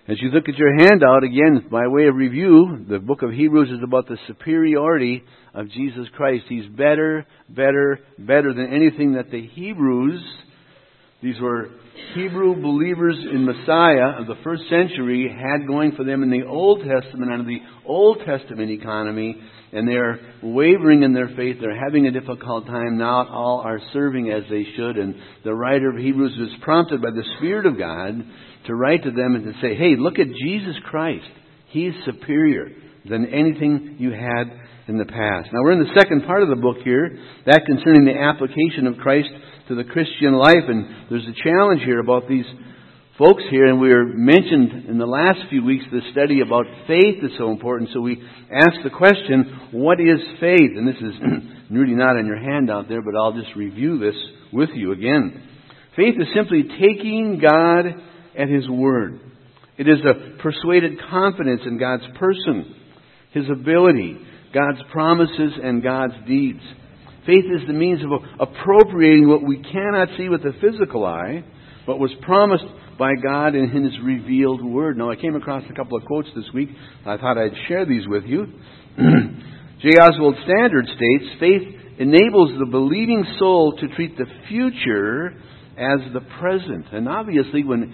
As you look at your handout, again, by way of review, the book of Hebrews is about the superiority of Jesus Christ. He's better, better, better than anything that the Hebrews, these were Hebrew believers in Messiah of the first century, had going for them in the Old Testament, under the Old Testament economy, and they're wavering in their faith. They're having a difficult time. Not all are serving as they should, and the writer of Hebrews was prompted by the Spirit of God to write to them and to say, hey, look at Jesus Christ. He's superior than anything you had in the past. Now we're in the second part of the book here, that concerning the application of Christ to the Christian life. And there's a challenge here about these folks here, and we were mentioned in the last few weeks the study about faith is so important. So we asked the question, what is faith? And this is really not on your handout there, but I'll just review this with you again. Faith is simply taking God at His word. It is a persuaded confidence in God's person, His ability, God's promises, and God's deeds. Faith is the means of appropriating what we cannot see with the physical eye, but was promised by God in His revealed Word. Now, I came across a couple of quotes this week. I thought I'd share these with you. J. Oswald Standard states, faith enables the believing soul to treat the future as the present. And obviously, when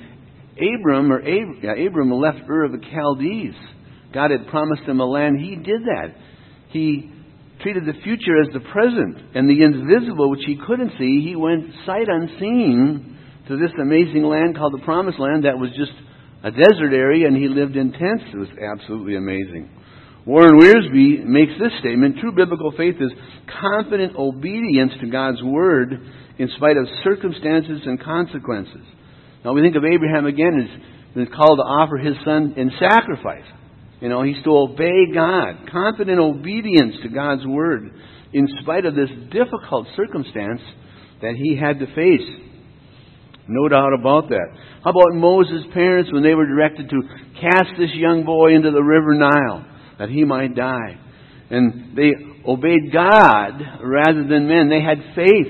Abram left Ur of the Chaldees, God had promised him a land. He did that. He treated the future as the present, and the invisible, which he couldn't see, he went sight unseen to this amazing land called the Promised Land that was just a desert area, and he lived in tents. It was absolutely amazing. Warren Wiersbe makes this statement: true biblical faith is confident obedience to God's Word in spite of circumstances and consequences. Now we think of Abraham again as called to offer his son in sacrifice. You know, he's to obey God. Confident obedience to God's Word in spite of this difficult circumstance that he had to face. No doubt about that. How about Moses' parents when they were directed to cast this young boy into the river Nile that he might die? And they obeyed God rather than men. They had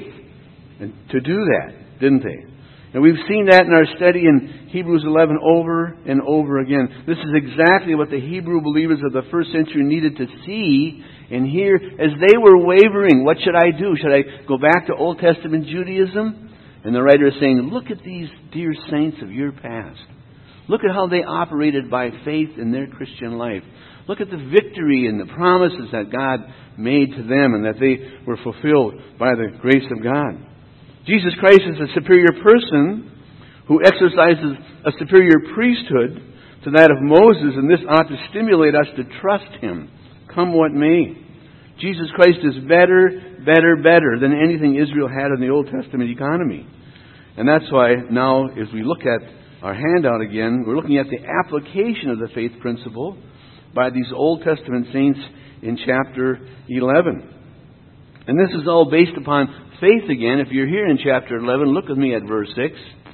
faith to do that, didn't they? And we've seen that in our study in Hebrews 11 over and over again. This is exactly what the Hebrew believers of the first century needed to see and hear as they were wavering. What should I do? Should I go back to Old Testament Judaism? And the writer is saying, look at these dear saints of your past. Look at how they operated by faith in their Christian life. Look at the victory and the promises that God made to them and that they were fulfilled by the grace of God. Jesus Christ is a superior person who exercises a superior priesthood to that of Moses, and this ought to stimulate us to trust Him, come what may. Jesus Christ is better, better, better than anything Israel had in the Old Testament economy. And that's why now, as we look at our handout again, we're looking at the application of the faith principle by these Old Testament saints in chapter 11. And this is all based upon faith again. If you're here in chapter 11, look with me at verse 6.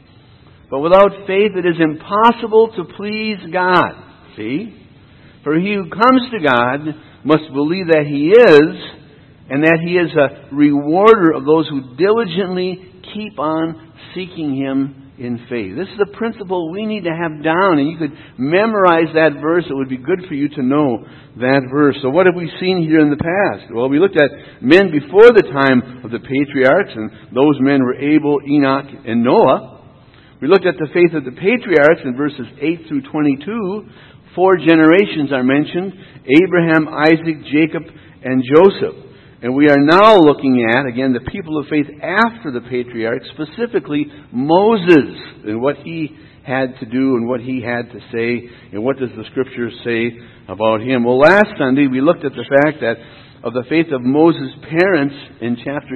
But without faith it is impossible to please God. See? For he who comes to God must believe that He is, and that He is a rewarder of those who diligently keep on seeking Him in faith. This is a principle we need to have down, and you could memorize that verse. It would be good for you to know that verse. So what have we seen here in the past? Well, we looked at men before the time of the patriarchs, and those men were Abel, Enoch, and Noah. We looked at the faith of the patriarchs in verses 8 through 22. 4 generations are mentioned: Abraham, Isaac, Jacob, and Joseph. And we are now looking at, again, the people of faith after the patriarchs, specifically Moses, and what he had to do and what he had to say, and what does the Scripture say about him. Well, last Sunday we looked at the fact that of the faith of Moses' parents in chapter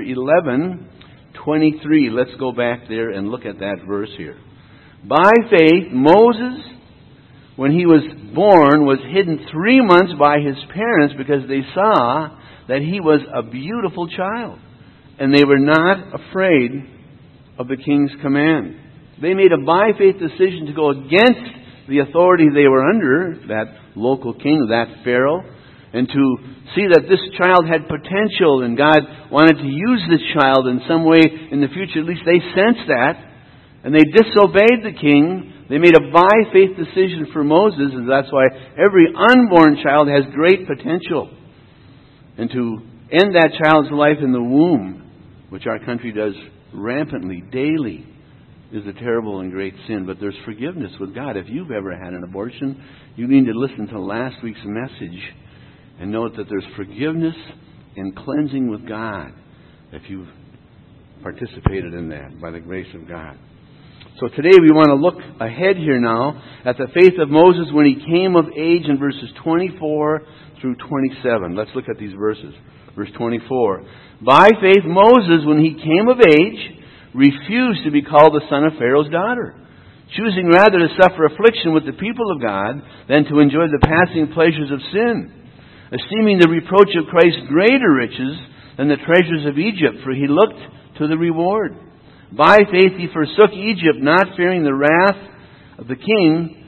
11:23. Let's go back there and look at that verse here. By faith, Moses, when he was born, was hidden 3 months by his parents because they saw that he was a beautiful child, and they were not afraid of the king's command. They made a by faith decision to go against the authority they were under, that local king, that Pharaoh, and to see that this child had potential and God wanted to use this child in some way in the future. At least they sensed that, and they disobeyed the king They made a by-faith decision for Moses, and that's why every unborn child has great potential. And to end that child's life in the womb, which our country does rampantly, daily, is a terrible and great sin. But there's forgiveness with God. If you've ever had an abortion, you need to listen to last week's message and note that there's forgiveness and cleansing with God if you've participated in that by the grace of God. So today we want to look ahead here now at the faith of Moses when he came of age in verses 24 through 27. Let's look at these verses. Verse 24. By faith Moses, when he came of age, refused to be called the son of Pharaoh's daughter, choosing rather to suffer affliction with the people of God than to enjoy the passing pleasures of sin, esteeming the reproach of Christ greater riches than the treasures of Egypt, for he looked to the reward. By faith he forsook Egypt, not fearing the wrath of the king,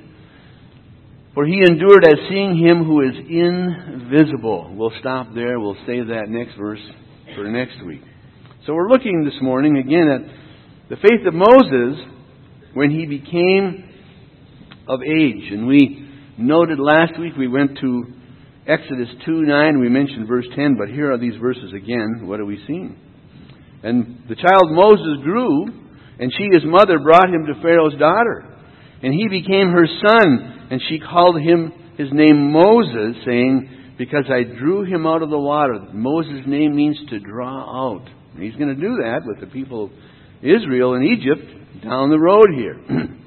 for he endured as seeing him who is invisible. We'll stop there. We'll save that next verse for next week. So we're looking this morning again at the faith of Moses when he became of age. And we noted last week, we went to Exodus 2:9. We mentioned verse 10, but here are these verses again. What are we seeing? And the child Moses grew, and she, his mother, brought him to Pharaoh's daughter. And he became her son, and she called him his name Moses, saying, because I drew him out of the water. Moses' name means to draw out. And he's going to do that with the people of Israel in Egypt down the road here.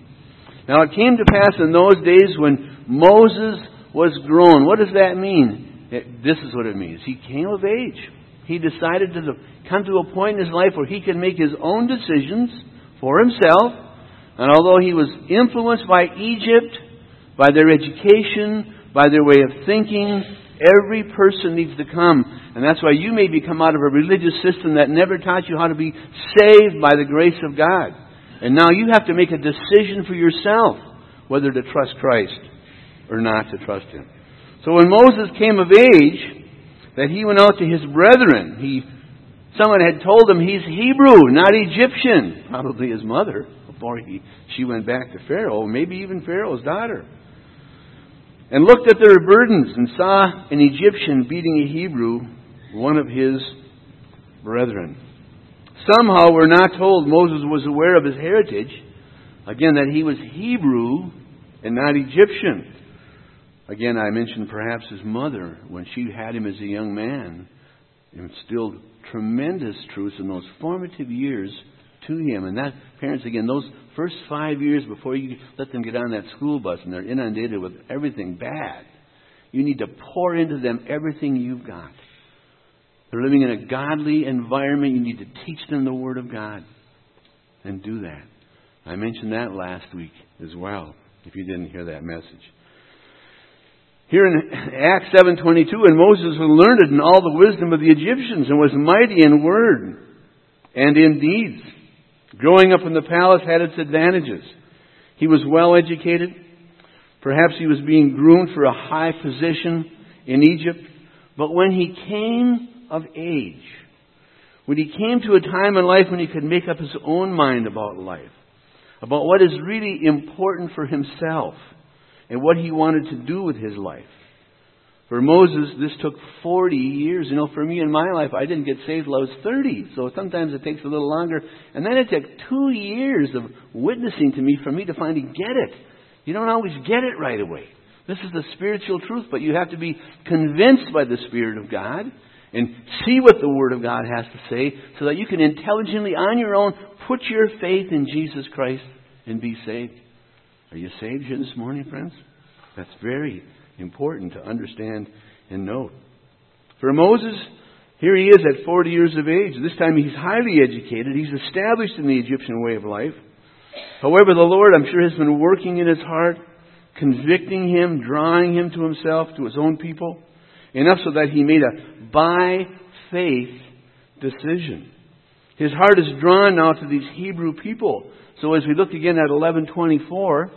Now it came to pass in those days when Moses was grown. What does that mean? This is what it means. He came of age. He decided to come to a point in his life where he could make his own decisions for himself. And although he was influenced by Egypt, by their education, by their way of thinking, every person needs to come. And that's why you maybe come out of a religious system that never taught you how to be saved by the grace of God. And now you have to make a decision for yourself whether to trust Christ or not to trust Him. So when Moses came of age, that he went out to his brethren. Someone had told him he's Hebrew, not Egyptian. Probably his mother, before she went back to Pharaoh, maybe even Pharaoh's daughter. And looked at their burdens and saw an Egyptian beating a Hebrew, one of his brethren. Somehow we're not told Moses was aware of his heritage. Again, that he was Hebrew and not Egyptian. Again, I mentioned perhaps his mother, when she had him as a young man, instilled tremendous truths in those formative years to him. And that, parents, again, those first 5 years before you let them get on that school bus and they're inundated with everything bad, you need to pour into them everything you've got. They're living in a godly environment. You need to teach them the Word of God. And do that. I mentioned that last week as well, if you didn't hear that message. Here in Acts 7:22, and Moses was learned in all the wisdom of the Egyptians and was mighty in word and in deeds. Growing up in the palace had its advantages. He was well educated. Perhaps he was being groomed for a high position in Egypt. But when he came of age, when he came to a time in life when he could make up his own mind about life, about what is really important for himself, and what he wanted to do with his life. For Moses, this took 40 years. You know, for me in my life, I didn't get saved till I was 30. So sometimes it takes a little longer. And then it took 2 years of witnessing to me for me to finally get it. You don't always get it right away. This is the spiritual truth, but you have to be convinced by the Spirit of God and see what the Word of God has to say so that you can intelligently, on your own, put your faith in Jesus Christ and be saved. Are you saved here this morning, friends? That's very important to understand and note. For Moses, here he is at 40 years of age. This time he's highly educated. He's established in the Egyptian way of life. However, the Lord, I'm sure, has been working in his heart, convicting him, drawing him to himself, to his own people, enough so that he made a by-faith decision. His heart is drawn now to these Hebrew people. So as we look again at 11:24,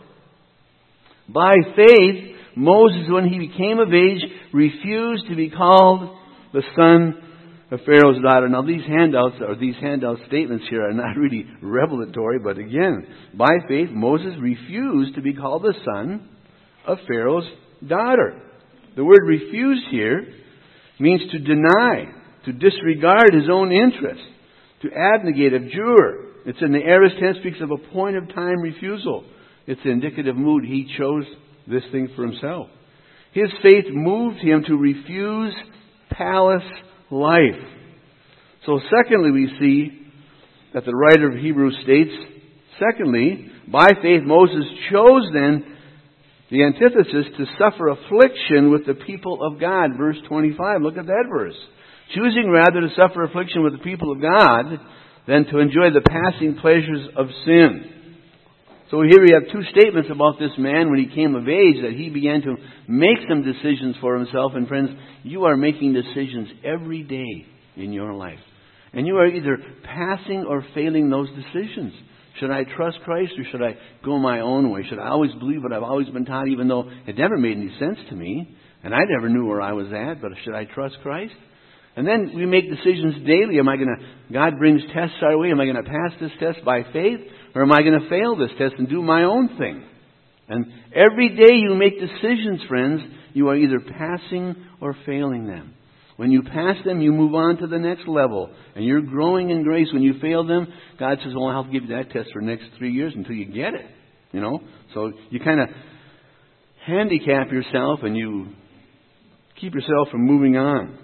by faith, Moses, when he became of age, refused to be called the son of Pharaoh's daughter. Now these handout statements here are not really revelatory, but again, by faith Moses refused to be called the son of Pharaoh's daughter. The word refuse here means to deny, to disregard his own interest, to abnegate, abjure. It's in the aorist tense, speaks of a point of time refusal. It's the indicative mood. He chose this thing for himself. His faith moved him to refuse palace life. So secondly, we see that the writer of Hebrews states, secondly, by faith Moses chose then the antithesis to suffer affliction with the people of God. Verse 25, look at that verse. Choosing rather to suffer affliction with the people of God than to enjoy the passing pleasures of sin. So here we have two statements about this man when he came of age, that he began to make some decisions for himself. And friends, you are making decisions every day in your life. And you are either passing or failing those decisions. Should I trust Christ or should I go my own way? Should I always believe what I've always been taught, even though it never made any sense to me? And I never knew where I was at, but should I trust Christ? And then we make decisions daily. God brings tests our way. Am I going to pass this test by faith? Or am I going to fail this test and do my own thing? And every day you make decisions, friends, you are either passing or failing them. When you pass them, you move on to the next level. And you're growing in grace. When you fail them, God says, well, I'll give you that test for the next 3 years until you get it. You know? So you kind of handicap yourself and you keep yourself from moving on.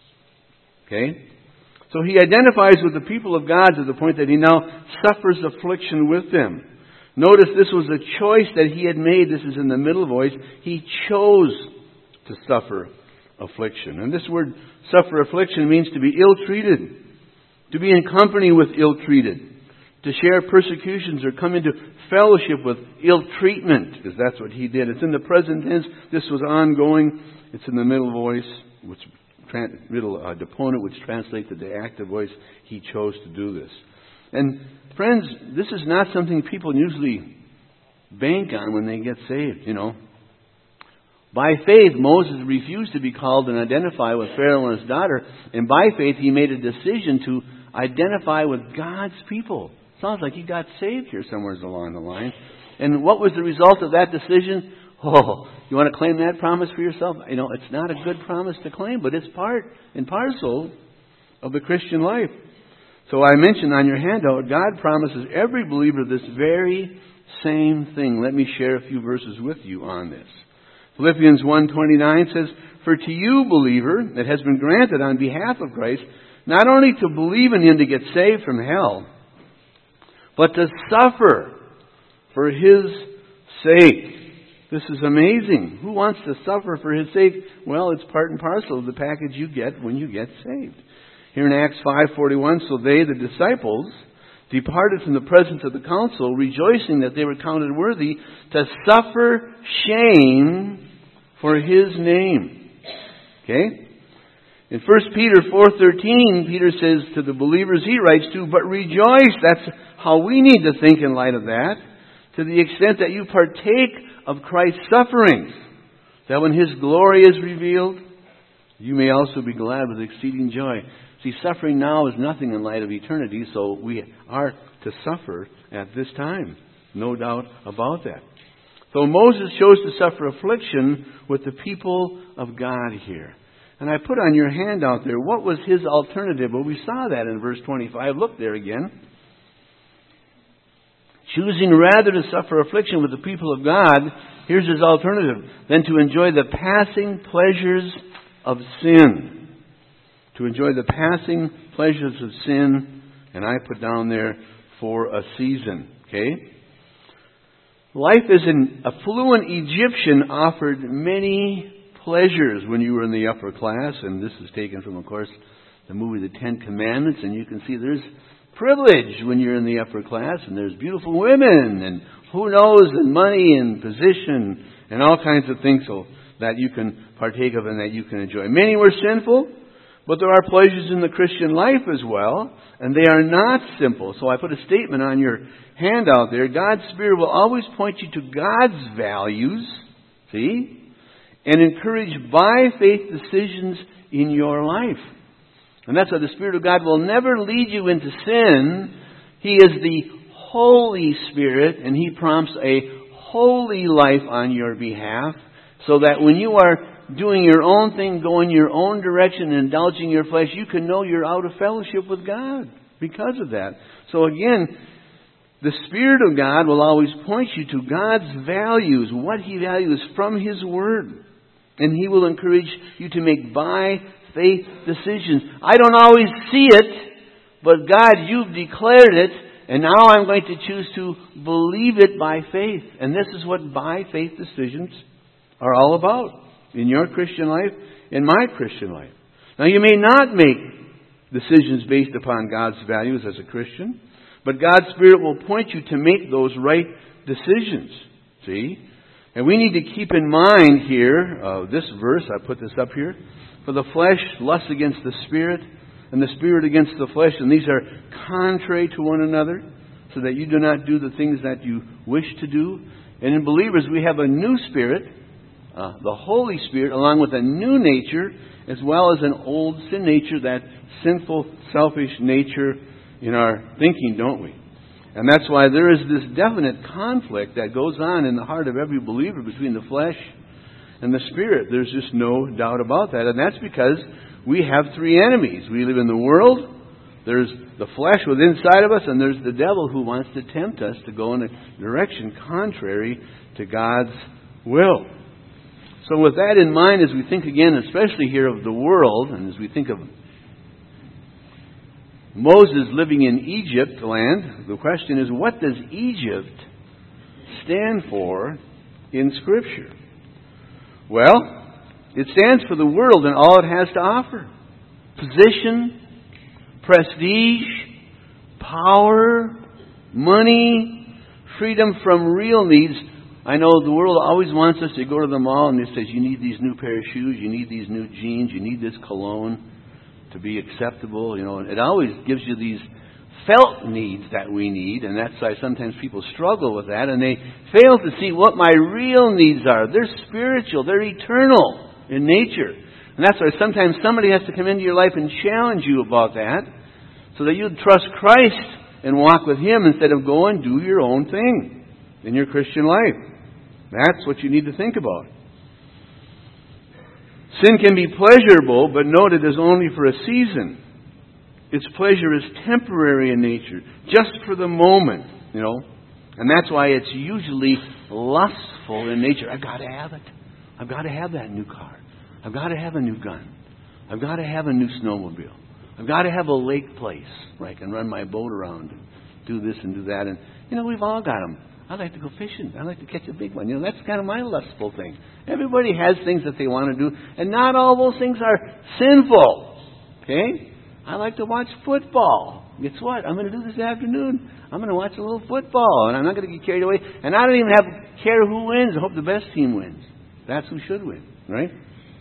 Okay? So he identifies with the people of God to the point that he now suffers affliction with them. Notice this was a choice that he had made. This is in the middle voice. He chose to suffer affliction. And this word suffer affliction means to be ill-treated, to be in company with ill-treated, to share persecutions or come into fellowship with ill-treatment, because that's what he did. It's in the present tense. This was ongoing. It's in the middle voice, which middle deponent, which translates to the active voice. He chose to do this. And friends, this is not something people usually bank on when they get saved, you know. By faith, Moses refused to be called and identify with Pharaoh and his daughter. And by faith, he made a decision to identify with God's people. Sounds like he got saved here somewhere along the line. And what was the result of that decision? Oh, you want to claim that promise for yourself? You know, it's not a good promise to claim, but it's part and parcel of the Christian life. So I mentioned on your handout, God promises every believer this very same thing. Let me share a few verses with you on this. Philippians 1:29 says, for to you, believer, it has been granted on behalf of Christ, not only to believe in Him to get saved from hell, but to suffer for His sake. This is amazing. Who wants to suffer for His sake? Well, it's part and parcel of the package you get when you get saved. Here in Acts 5:41, so they, the disciples, departed from the presence of the council, rejoicing that they were counted worthy to suffer shame for His name. Okay? In 1 Peter 4:13, Peter says to the believers he writes to, but rejoice. That's how we need to think in light of that. To the extent that you partake of Christ's sufferings, that when His glory is revealed, you may also be glad with exceeding joy. See, suffering now is nothing in light of eternity, so we are to suffer at this time. No doubt about that. So Moses chose to suffer affliction with the people of God here. And I put on your handout there, what was his alternative? Well, we saw that in verse 25. Look there again. Choosing rather to suffer affliction with the people of God, here's his alternative, than to enjoy the passing pleasures of sin. To enjoy the passing pleasures of sin, and I put down there, for a season. Okay? Life as an affluent Egyptian offered many pleasures when you were in the upper class, and this is taken from, of course, the movie The Ten Commandments, and you can see there's privilege when you're in the upper class, and there's beautiful women, and who knows, and money, and position, and all kinds of things so that you can partake of and that you can enjoy. Many were sinful, but there are pleasures in the Christian life as well, and they are not simple. So I put a statement on your handout there. God's Spirit will always point you to God's values, see, and encourage by faith decisions in your life. And that's why the Spirit of God will never lead you into sin. He is the Holy Spirit, and He prompts a holy life on your behalf, so that when you are doing your own thing, going your own direction, and indulging your flesh, you can know you're out of fellowship with God because of that. So again, the Spirit of God will always point you to God's values, what He values from His Word. And He will encourage you to make by faith decisions. I don't always see it, but God, You've declared it, and now I'm going to choose to believe it by faith. And this is what by faith decisions are all about in your Christian life, in my Christian life. Now, you may not make decisions based upon God's values as a Christian, but God's Spirit will point you to make those right decisions. See? And we need to keep in mind here, this verse, I put this up here, for the flesh lusts against the Spirit, and the Spirit against the flesh, and these are contrary to one another, so that you do not do the things that you wish to do. And in believers, we have a new spirit, the Holy Spirit, along with a new nature, as well as an old sin nature, that sinful, selfish nature in our thinking, don't we? And that's why there is this definite conflict that goes on in the heart of every believer between the flesh and the Spirit. There's just no doubt about that. And that's because we have three enemies. We live in the world, there's the flesh within inside of us, and there's the devil who wants to tempt us to go in a direction contrary to God's will. So with that in mind, as we think again, especially here of the world, and as we think of Moses living in Egypt land, the question is, what does Egypt stand for in Scripture? Well, it stands for the world and all it has to offer. Position, prestige, power, money, freedom from real needs. I know the world always wants us to go to the mall and it says, you need these new pair of shoes, you need these new jeans, you need this cologne to be acceptable. And it always gives you these felt needs that we need, and that's why sometimes people struggle with that, and they fail to see what my real needs are. They're spiritual, they're eternal in nature. And that's why sometimes somebody has to come into your life and challenge you about that, so that you trust Christ and walk with Him instead of go and do your own thing in your Christian life. That's what you need to think about. Sin can be pleasurable, but note it is only for a season. Its pleasure is temporary in nature, just for the moment, And that's why it's usually lustful in nature. I've got to have it. I've got to have that new car. I've got to have a new gun. I've got to have a new snowmobile. I've got to have a lake place where I can run my boat around and do this and do that. And, we've all got them. I like to go fishing. I like to catch a big one. That's kind of my lustful thing. Everybody has things that they want to do, and not all those things are sinful. Okay? I like to watch football. Guess what? I'm going to do this afternoon. I'm going to watch a little football, and I'm not going to get carried away. And I don't even care who wins. I hope the best team wins. That's who should win, right?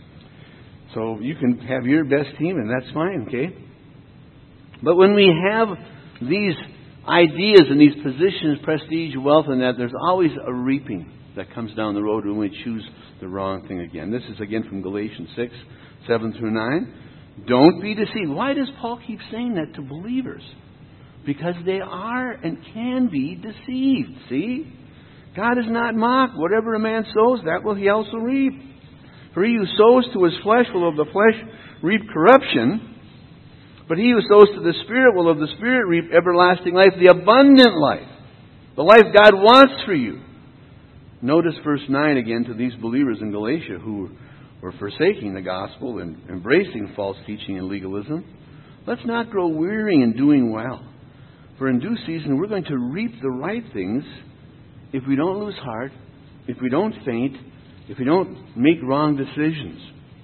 So you can have your best team, and that's fine, okay? But when we have these ideas and these positions, prestige, wealth, and that, there's always a reaping that comes down the road when we choose the wrong thing again. This is again from Galatians 6, 7 through 9. Don't be deceived. Why does Paul keep saying that to believers? Because they are and can be deceived. See? God is not mocked. Whatever a man sows, that will he also reap. For he who sows to his flesh will of the flesh reap corruption. But he who sows to the Spirit will of the Spirit reap everlasting life, the abundant life. The life God wants for you. Notice verse 9 again to these believers in Galatia who were forsaking the gospel and embracing false teaching and legalism. Let's not grow weary in doing well. For in due season we're going to reap the right things if we don't lose heart, if we don't faint, if we don't make wrong decisions.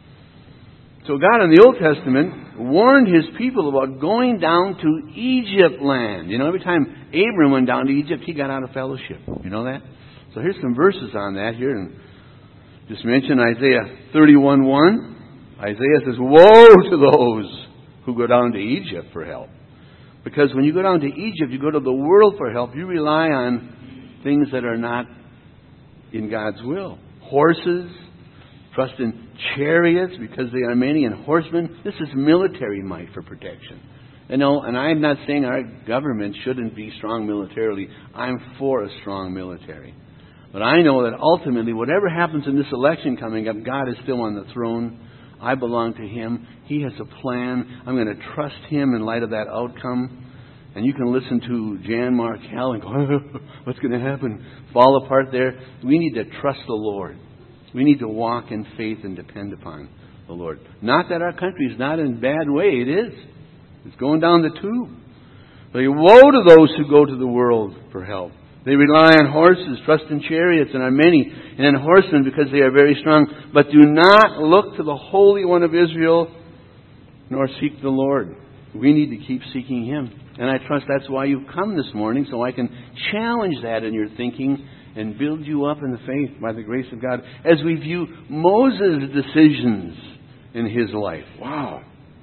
So God in the Old Testament warned His people about going down to Egypt land. Every time Abram went down to Egypt, he got out of fellowship. You know that? So here's some verses on that here. And just mention Isaiah 31:1. Isaiah says, woe to those who go down to Egypt for help. Because when you go down to Egypt, you go to the world for help. You rely on things that are not in God's will. Horses, Trust in chariots because they are many, and horsemen. This is military might for protection. And I'm not saying our government shouldn't be strong militarily. I'm for a strong military. But I know that ultimately, whatever happens in this election coming up, God is still on the throne. I belong to Him. He has a plan. I'm going to trust Him in light of that outcome. And you can listen to Jan Markell and go, what's going to happen? Fall apart there. We need to trust the Lord. We need to walk in faith and depend upon the Lord. Not that our country is not in a bad way. It is. It's going down the tube. But woe to those who go to the world for help. They rely on horses, trust in chariots, and on many, and in horsemen because they are very strong. But do not look to the Holy One of Israel, nor seek the Lord. We need to keep seeking Him. And I trust that's why you've come this morning, so I can challenge that in your thinking and build you up in the faith by the grace of God. As we view Moses' decisions in his life. Wow.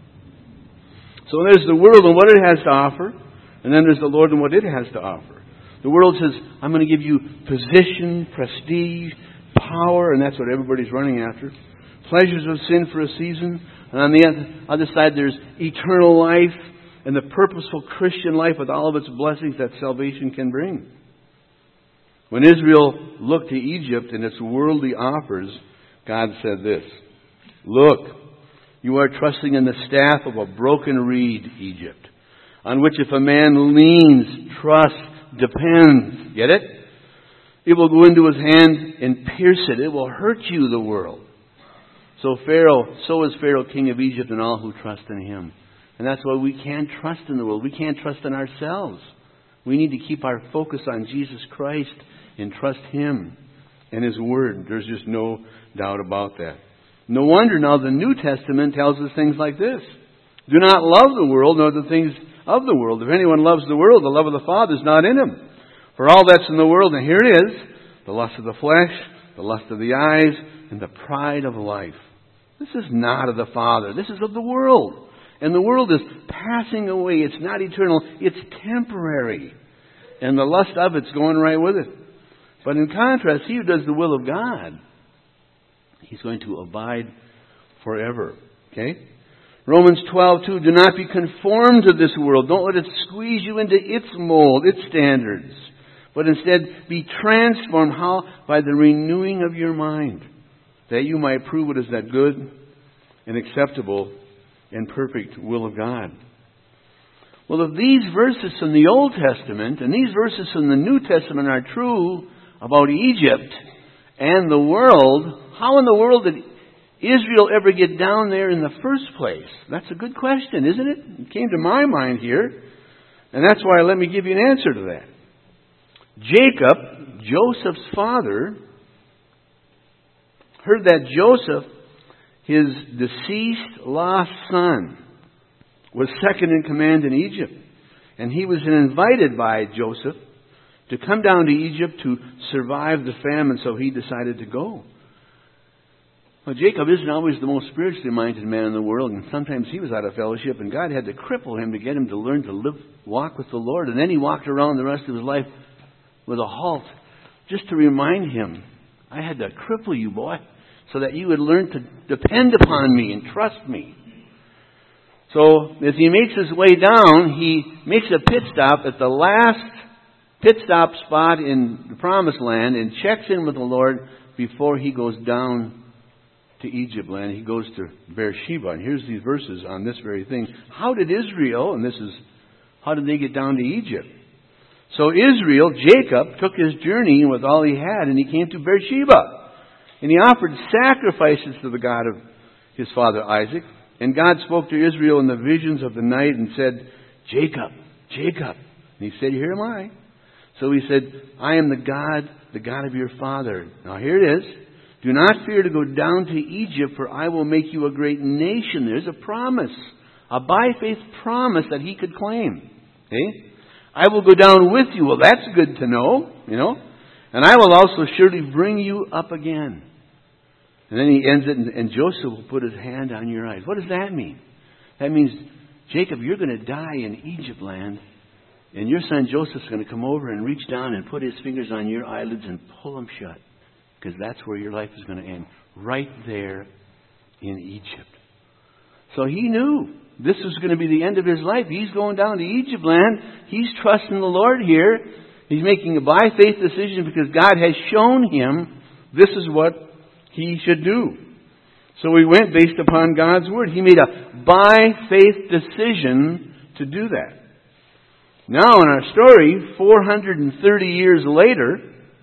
So there's the world and what it has to offer. And then there's the Lord and what it has to offer. The world says, I'm going to give you position, prestige, power, and that's what everybody's running after. Pleasures of sin for a season. And on the other side, there's eternal life and the purposeful Christian life with all of its blessings that salvation can bring. When Israel looked to Egypt and its worldly offers, God said this, Look, you are trusting in the staff of a broken reed, Egypt, on which if a man leans, trusts, depends, get it? It will go into his hand and pierce it. It will hurt you, the world. So is Pharaoh, king of Egypt, and all who trust in him. And that's why we can't trust in the world. We can't trust in ourselves. We need to keep our focus on Jesus Christ and trust Him and His Word. There's just no doubt about that. No wonder now the New Testament tells us things like this. Do not love the world nor the things of the world. If anyone loves the world, the love of the Father is not in him. For all that's in the world, and here it is, the lust of the flesh, the lust of the eyes, and the pride of life. This is not of the Father. This is of the world. And the world is passing away. It's not eternal. It's temporary. And the lust of it's going right with it. But in contrast, he who does the will of God, he's going to abide forever. Okay? Romans 12:2, do not be conformed to this world. Don't let it squeeze you into its mold, its standards. But instead, be transformed. How? By the renewing of your mind. That you might prove what is that good and acceptable and perfect will of God. Well, if these verses from the Old Testament and these verses from the New Testament are true about Egypt and the world, how in the world did Israel ever get down there in the first place? That's a good question, isn't it? It came to my mind here. And that's why let me give you an answer to that. Jacob, Joseph's father, heard that Joseph, his deceased lost son, was second in command in Egypt. And he was invited by Joseph to come down to Egypt to survive the famine, so he decided to go. Well, Jacob isn't always the most spiritually minded man in the world, and sometimes he was out of fellowship, and God had to cripple him to get him to learn to walk with the Lord. And then he walked around the rest of his life with a halt, just to remind him, I had to cripple you, boy, so that you would learn to depend upon me and trust me. So as he makes his way down, he makes a pit stop at the last pit stop spot in the Promised Land and checks in with the Lord before he goes down to Egypt land. He goes to Beersheba. And here's these verses on this very thing. How did Israel, and this is, how did they get down to Egypt? So Israel, Jacob, took his journey with all he had, and he came to Beersheba. And he offered sacrifices to the God of his father Isaac. And God spoke to Israel in the visions of the night and said, Jacob, Jacob. And he said, here am I. So he said, I am the God of your father. Now here it is. Do not fear to go down to Egypt, for I will make you a great nation. There's a promise, a by faith promise that he could claim. Okay? I will go down with you. Well, that's good to know, And I will also surely bring you up again. And then he ends it, and Joseph will put his hand on your eyes. What does that mean? That means, Jacob, you're going to die in Egypt land, and your son Joseph's going to come over and reach down and put his fingers on your eyelids and pull them shut. Because that's where your life is going to end. Right there in Egypt. So he knew this was going to be the end of his life. He's going down to Egypt land. He's trusting the Lord here. He's making a by-faith decision because God has shown him this is what he should do. So he went based upon God's word. He made a by-faith decision to do that. Now in our story, 430 years later,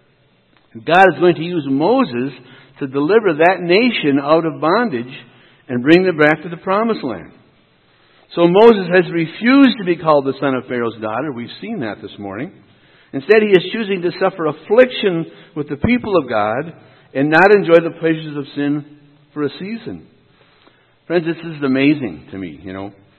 God is going to use Moses to deliver that nation out of bondage and bring them back to the promised land. So Moses has refused to be called the son of Pharaoh's daughter. We've seen that this morning. Instead, he is choosing to suffer affliction with the people of God and not enjoy the pleasures of sin for a season. Friends, this is amazing to me,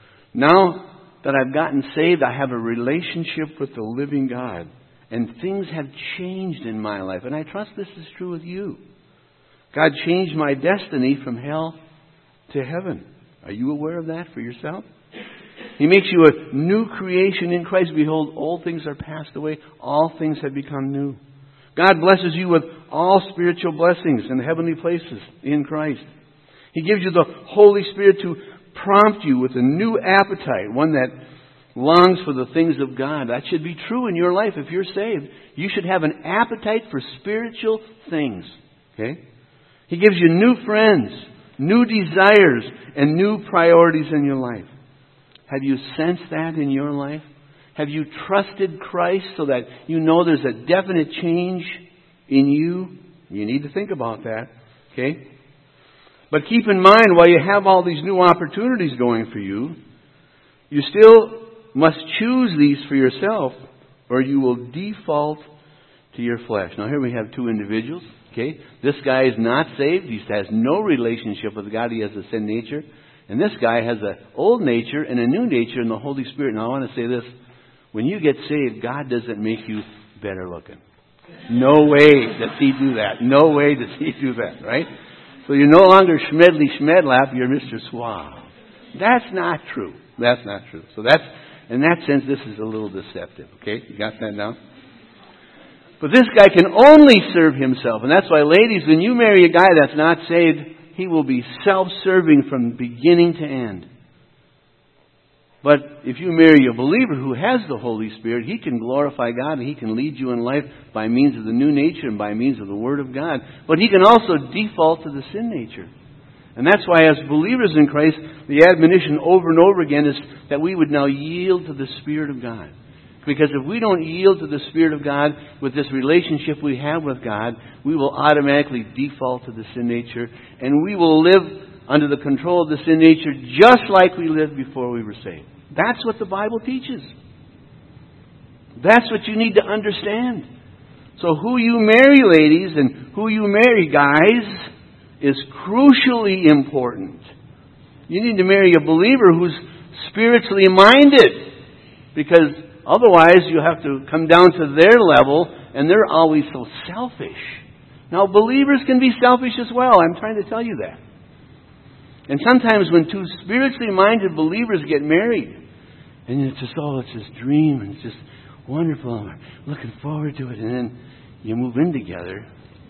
Now that I've gotten saved, I have a relationship with the living God. And things have changed in my life. And I trust this is true with you. God changed my destiny from hell to heaven. Are you aware of that for yourself? He makes you a new creation in Christ. Behold, old things are passed away. All things have become new. God blesses you with all spiritual blessings in heavenly places in Christ. He gives you the Holy Spirit to prompt you with a new appetite, one that longs for the things of God. That should be true in your life. If you're saved, you should have an appetite for spiritual things. Okay? He gives you new friends, new desires, and new priorities in your life. Have you sensed that in your life? Have you trusted Christ so that you know there's a definite change in you? You need to think about that. Okay? But keep in mind, while you have all these new opportunities going for you, you still must choose these for yourself, or you will default to your flesh. Now here we have two individuals. Okay, this guy is not saved. He has no relationship with God. He has a sin nature. And this guy has an old nature and a new nature in the Holy Spirit. Now I want to say this. When you get saved, God doesn't make you better looking. No way does He do that. No way does He do that, right? So you're no longer Schmedley Schmedlap, you're Mr. Suave. That's not true. That's not true. So in that sense, this is a little deceptive. Okay? You got that now? But this guy can only serve himself. And that's why, ladies, when you marry a guy that's not saved, he will be self-serving from beginning to end. But if you marry a believer who has the Holy Spirit, he can glorify God and he can lead you in life by means of the new nature and by means of the Word of God. But he can also default to the sin nature. And that's why as believers in Christ, the admonition over and over again is that we would now yield to the Spirit of God. Because if we don't yield to the Spirit of God with this relationship we have with God, we will automatically default to the sin nature. And we will live under the control of the sin nature just like we lived before we were saved. That's what the Bible teaches. That's what you need to understand. So who you marry, ladies, and who you marry, guys, is crucially important. You need to marry a believer who's spiritually minded. Because otherwise, you have to come down to their level, and they're always so selfish. Now, believers can be selfish as well. I'm trying to tell you that. And sometimes when two spiritually minded believers get married, and it's just, it's this dream, and it's just wonderful, and we're looking forward to it, and then you move in together,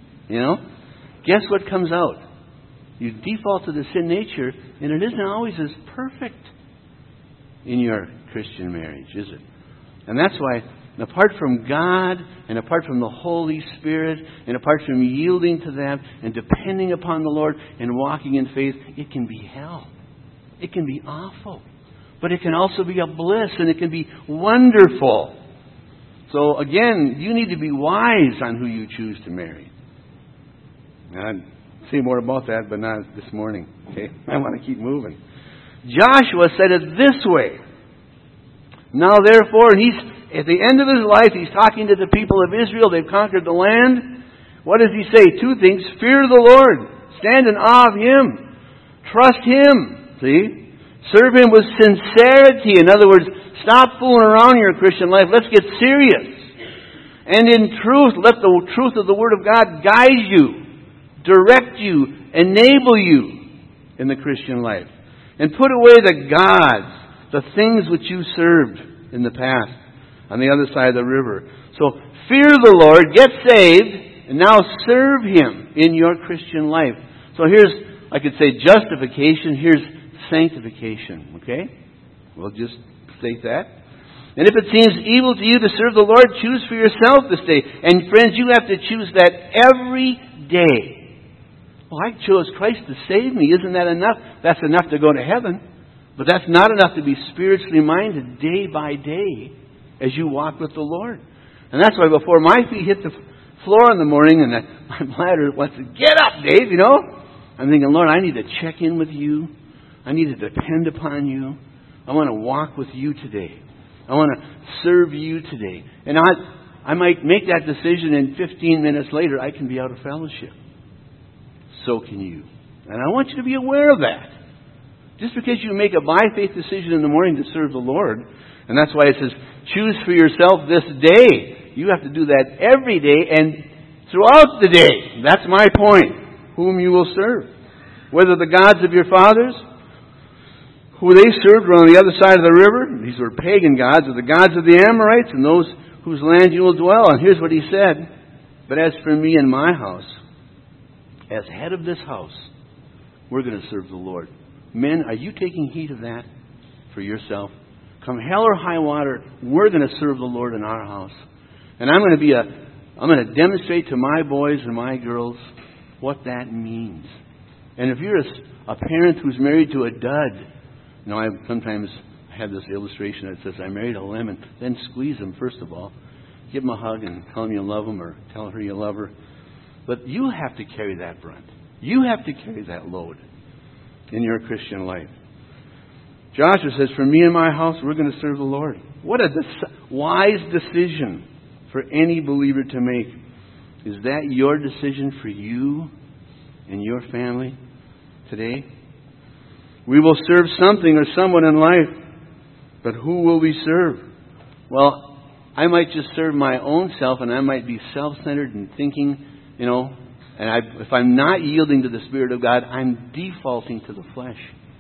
guess what comes out? You default to the sin nature, and it isn't always as perfect in your Christian marriage, is it? And that's why, apart from God, and apart from the Holy Spirit, and apart from yielding to them, and depending upon the Lord, and walking in faith, it can be hell. It can be awful. But it can also be a bliss, and it can be wonderful. So again, you need to be wise on who you choose to marry. I'd say more about that, but not this morning. Okay, I want to keep moving. Joshua said it this way. Now therefore, and he's at the end of his life, he's talking to the people of Israel. They've conquered the land. What does he say? Two things. Fear the Lord. Stand in awe of Him. Trust Him. See? Serve Him with sincerity. In other words, stop fooling around in your Christian life. Let's get serious. And in truth, let the truth of the Word of God guide you, direct you, enable you in the Christian life. And put away the gods, the things which you served in the past on the other side of the river. So fear the Lord, get saved, And now serve Him in your Christian life. So here's, I could say, justification. Here's sanctification. Okay? We'll just state that. And if it seems evil to you to serve the Lord, choose for yourself this day. And friends, you have to choose that every day. Well, I chose Christ to save me. Isn't that enough? That's enough to go to heaven. But that's not enough to be spiritually minded day by day as you walk with the Lord. And that's why before my feet hit the floor in the morning and my bladder wants to get up, Dave, you know. I'm thinking, Lord, I need to check in with you. I need to depend upon you. I want to walk with you today. I want to serve you today. And I might make that decision and 15 minutes later I can be out of fellowship. So can you. And I want you to be aware of that. Just because you make a by-faith decision in the morning to serve the Lord, and that's why it says, choose for yourself this day. You have to do that every day and throughout the day. That's my point. Whom you will serve. Whether the gods of your fathers, who they served were on the other side of the river. These were pagan gods, or the gods of the Amorites, and those whose land you will dwell. And here's what he said. But as for me and my house, as head of this house, we're going to serve the Lord. Men, are you taking heed of that for yourself? Come hell or high water, we're going to serve the Lord in our house. And I'm going to demonstrate to my boys and my girls what that means. And if you're a parent who's married to a dud, you know, I sometimes have this illustration that says, I married a lemon. Then squeeze him, first of all. Give him a hug and tell him you love him or tell her you love her. But you have to carry that brunt. You have to carry that load in your Christian life. Joshua says, for me and my house, we're going to serve the Lord. What a wise decision for any believer to make. Is that your decision for you and your family today? We will serve something or someone in life, but who will we serve? Well, I might just serve my own self, and I might be self-centered and thinking, you know, and if I'm not yielding to the Spirit of God, I'm defaulting to the flesh.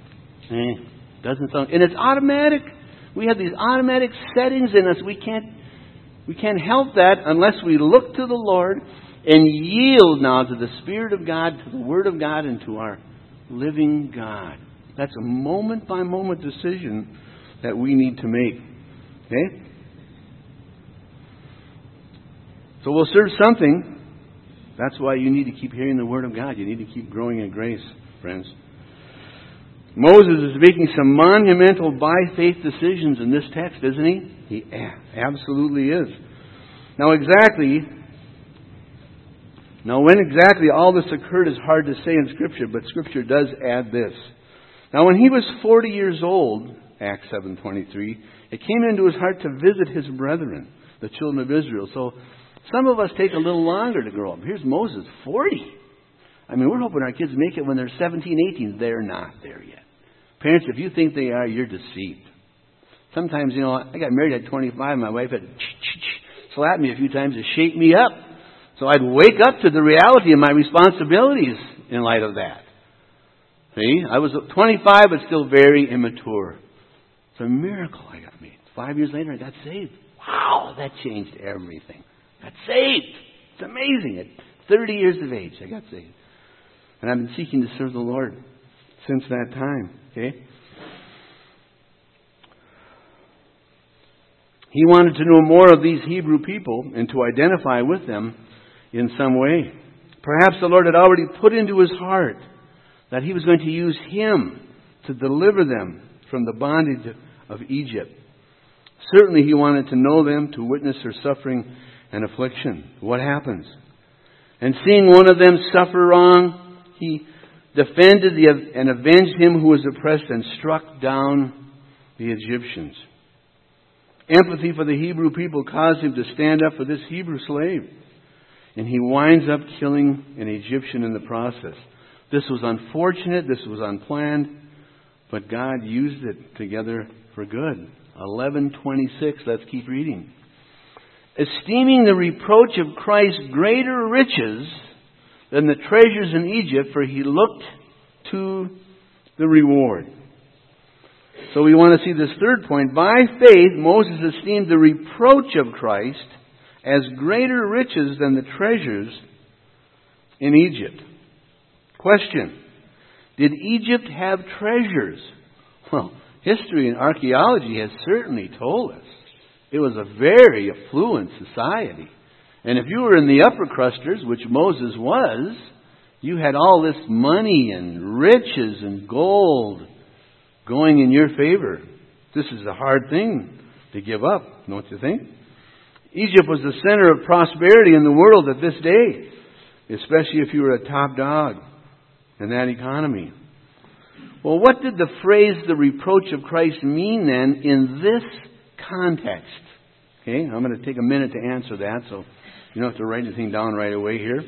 Doesn't sound, and it's automatic. We have these automatic settings in us. We can't help that unless we look to the Lord and yield now to the Spirit of God, to the Word of God, and to our living God. That's a moment-by-moment decision that we need to make. Okay? So we'll serve something. That's why you need to keep hearing the Word of God. You need to keep growing in grace, friends. Moses is making some monumental by-faith decisions in this text, isn't he? He absolutely is. Now when exactly all this occurred is hard to say in Scripture, but Scripture does add this. Now when he was 40 years old, Acts 7:23, it came into his heart to visit his brethren, the children of Israel. So some of us take a little longer to grow up. Here's Moses, 40. I mean, we're hoping our kids make it when they're 17, 18. They're not there yet. Parents, if you think they are, you're deceived. Sometimes, you know, I got married at 25. My wife had slapped me a few times to shake me up. So I'd wake up to the reality of my responsibilities in light of that. See, I was 25 but still very immature. It's a miracle I got made. 5 years later, I got saved. Wow, that changed everything. Got saved. It's amazing. At 30 years of age, I got saved. And I've been seeking to serve the Lord since that time. Okay? He wanted to know more of these Hebrew people and to identify with them in some way. Perhaps the Lord had already put into his heart that he was going to use him to deliver them from the bondage of Egypt. Certainly he wanted to know them, to witness their suffering and affliction. What happens? And seeing one of them suffer wrong, he defended and avenged him who was oppressed and struck down the Egyptians. Empathy for the Hebrew people caused him to stand up for this Hebrew slave. And he winds up killing an Egyptian in the process. This was unfortunate, this was unplanned, but God used it together for good. 11:26, let's keep reading. Esteeming the reproach of Christ greater riches than the treasures in Egypt, for he looked to the reward. So we want to see this third point. By faith, Moses esteemed the reproach of Christ as greater riches than the treasures in Egypt. Question: did Egypt have treasures? Well, history and archaeology has certainly told us it was a very affluent society. And if you were in the upper crusters, which Moses was, you had all this money and riches and gold going in your favor. This is a hard thing to give up, don't you think? Egypt was the center of prosperity in the world at this day, especially if you were a top dog in that economy. Well, what did the phrase, the reproach of Christ, mean then in this context? Okay, I'm going to take a minute to answer that, so you don't have to write anything down right away here.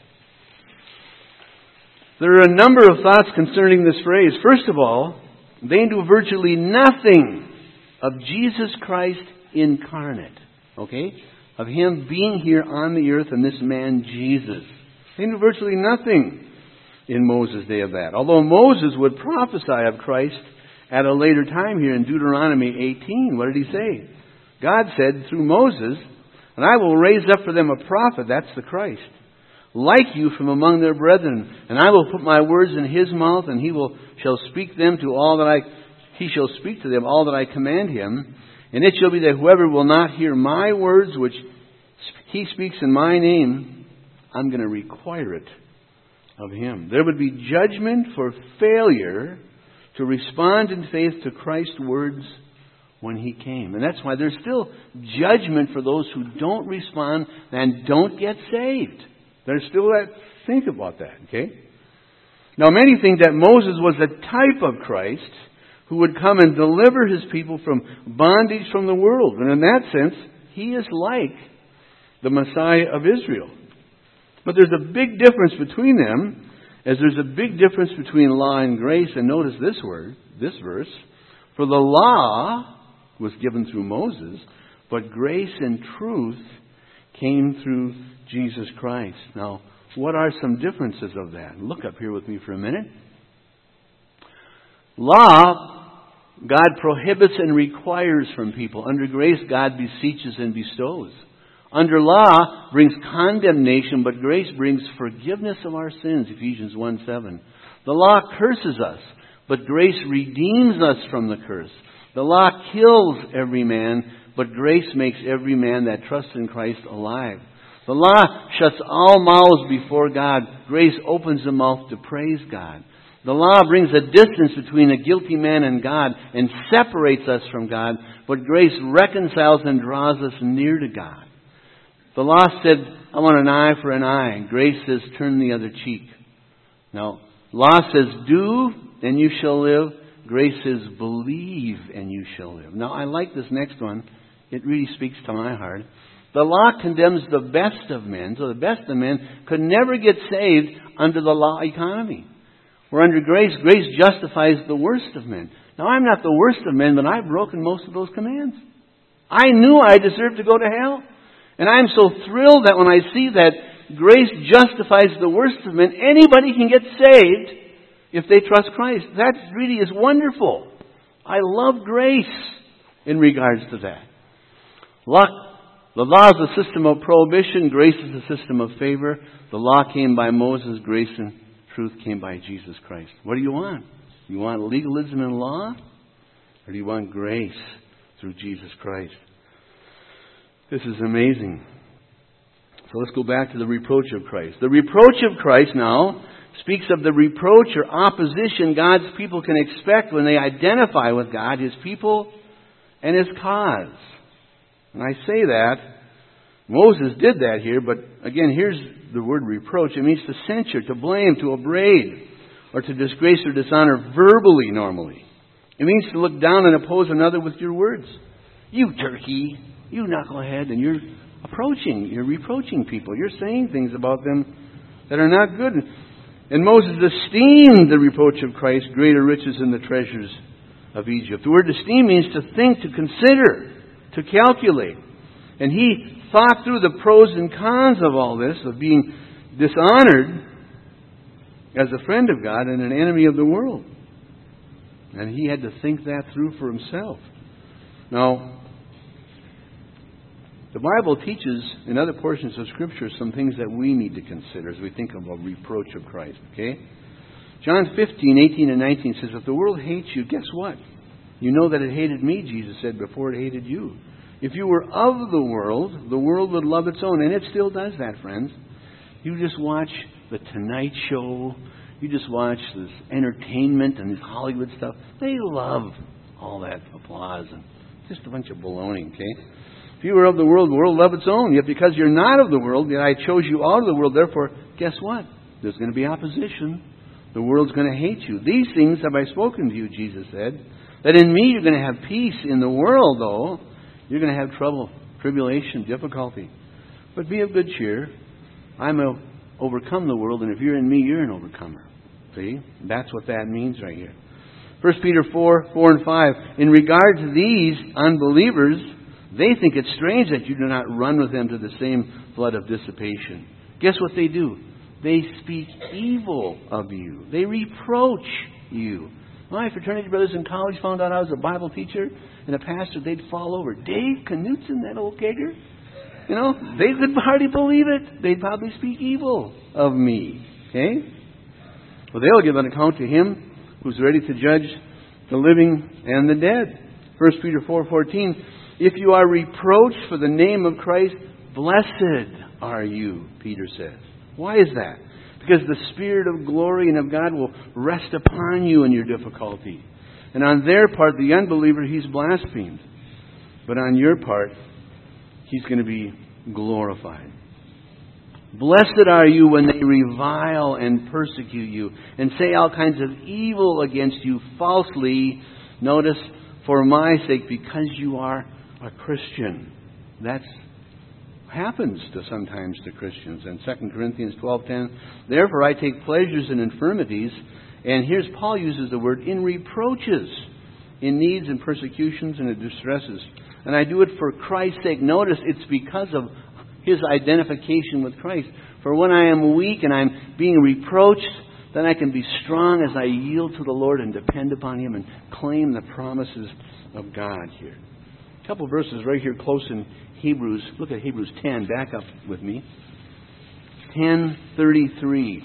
There are a number of thoughts concerning this phrase. First of all, they knew virtually nothing of Jesus Christ incarnate. Okay? Of Him being here on the earth and this man Jesus. They knew virtually nothing in Moses' day of that. Although Moses would prophesy of Christ at a later time here in Deuteronomy 18. What did he say? God said through Moses, "And I will raise up for them a prophet," that's the Christ, "like you from among their brethren, and I will put my words in his mouth, and he shall speak to them all that I command him. And it shall be that whoever will not hear my words, which he speaks in my name, I'm going to require it of him." There would be judgment for failure to respond in faith to Christ's words when He came. And that's why there's still judgment for those who don't respond and don't get saved. There's still that. Think about that, okay? Now, many think that Moses was a type of Christ who would come and deliver His people from bondage from the world. And in that sense, He is like the Messiah of Israel. But there's a big difference between them, as there's a big difference between law and grace. And notice this verse. For the law was given through Moses, but grace and truth came through Jesus Christ. Now, what are some differences of that? Look up here with me for a minute. Law, God prohibits and requires from people. Under grace, God beseeches and bestows. Under law brings condemnation, but grace brings forgiveness of our sins, Ephesians 1:7. The law curses us, but grace redeems us from the curse. The law kills every man, but grace makes every man that trusts in Christ alive. The law shuts all mouths before God. Grace opens the mouth to praise God. The law brings a distance between a guilty man and God and separates us from God, but grace reconciles and draws us near to God. The law said, "I want an eye for an eye." Grace says, "Turn the other cheek." Now, law says, "Do and you shall live." Grace says, "Believe and you shall live." Now, I like this next one. It really speaks to my heart. The law condemns the best of men, so the best of men could never get saved under the law economy. Where under grace, grace justifies the worst of men. Now, I'm not the worst of men, but I've broken most of those commands. I knew I deserved to go to hell. And I'm so thrilled that when I see that grace justifies the worst of men, anybody can get saved if they trust Christ. That really is wonderful. I love grace in regards to that. The law is a system of prohibition. Grace is a system of favor. The law came by Moses. Grace and truth came by Jesus Christ. What do you want? You want legalism and law? Or do you want grace through Jesus Christ? This is amazing. So let's go back to the reproach of Christ. The reproach of Christ now speaks of the reproach or opposition God's people can expect when they identify with God, His people, and His cause. And I say that, Moses did that here, but again, here's the word reproach. It means to censure, to blame, to upbraid, or to disgrace or dishonor verbally normally. It means to look down and oppose another with your words. You turkey, you knucklehead, and you're reproaching people. You're saying things about them that are not good. And Moses esteemed the reproach of Christ greater riches than the treasures of Egypt. The word esteem means to think, to consider, to calculate. And he thought through the pros and cons of all this, of being dishonored as a friend of God and an enemy of the world. And he had to think that through for himself. Now, The Bible teaches in other portions of Scripture some things that we need to consider as we think of a reproach of Christ. Okay? John 15:18 and 19 says, if the world hates you, guess what? You know that it hated me, Jesus said, before it hated you. If you were of the world would love its own. And it still does that, friends. You just watch the Tonight Show. You just watch this entertainment and this Hollywood stuff. They love all that applause and just a bunch of baloney, okay? If you were of the world would love its own. Yet because you're not of the world, yet I chose you out of the world. Therefore, guess what? There's going to be opposition. The world's going to hate you. These things have I spoken to you, Jesus said. That in me you're going to have peace. In the world, though, you're going to have trouble, tribulation, difficulty. But be of good cheer. I'm overcome the world, and if you're in me, you're an overcomer. See? That's what that means right here. 1 Peter 4 and 5. In regard to these unbelievers, they think it's strange that you do not run with them to the same flood of dissipation. Guess what they do? They speak evil of you. They reproach you. My fraternity brothers in college found out I was a Bible teacher and a pastor, they'd fall over. Dave Knutson, that old kegger? You know, they could hardly believe it. They'd probably speak evil of me. Okay? Well, they'll give an account to him who's ready to judge the living and the dead. 1 Peter 4:14. If you are reproached for the name of Christ, blessed are you, Peter says. Why is that? Because the Spirit of glory and of God will rest upon you in your difficulty. And on their part, the unbeliever, he's blasphemed. But on your part, he's going to be glorified. Blessed are you when they revile and persecute you and say all kinds of evil against you falsely. Notice, for my sake, because you are a Christian. That's happens sometimes to Christians. In 2 Corinthians 12:10, therefore I take pleasures in infirmities, and here's Paul uses the word in reproaches, in needs and persecutions and in distresses. And I do it for Christ's sake. Notice it's because of his identification with Christ. For when I am weak and I'm being reproached, then I can be strong as I yield to the Lord and depend upon Him and claim the promises of God here. A couple of verses right here close in Hebrews. Look at Hebrews 10. Back up with me. 10:33.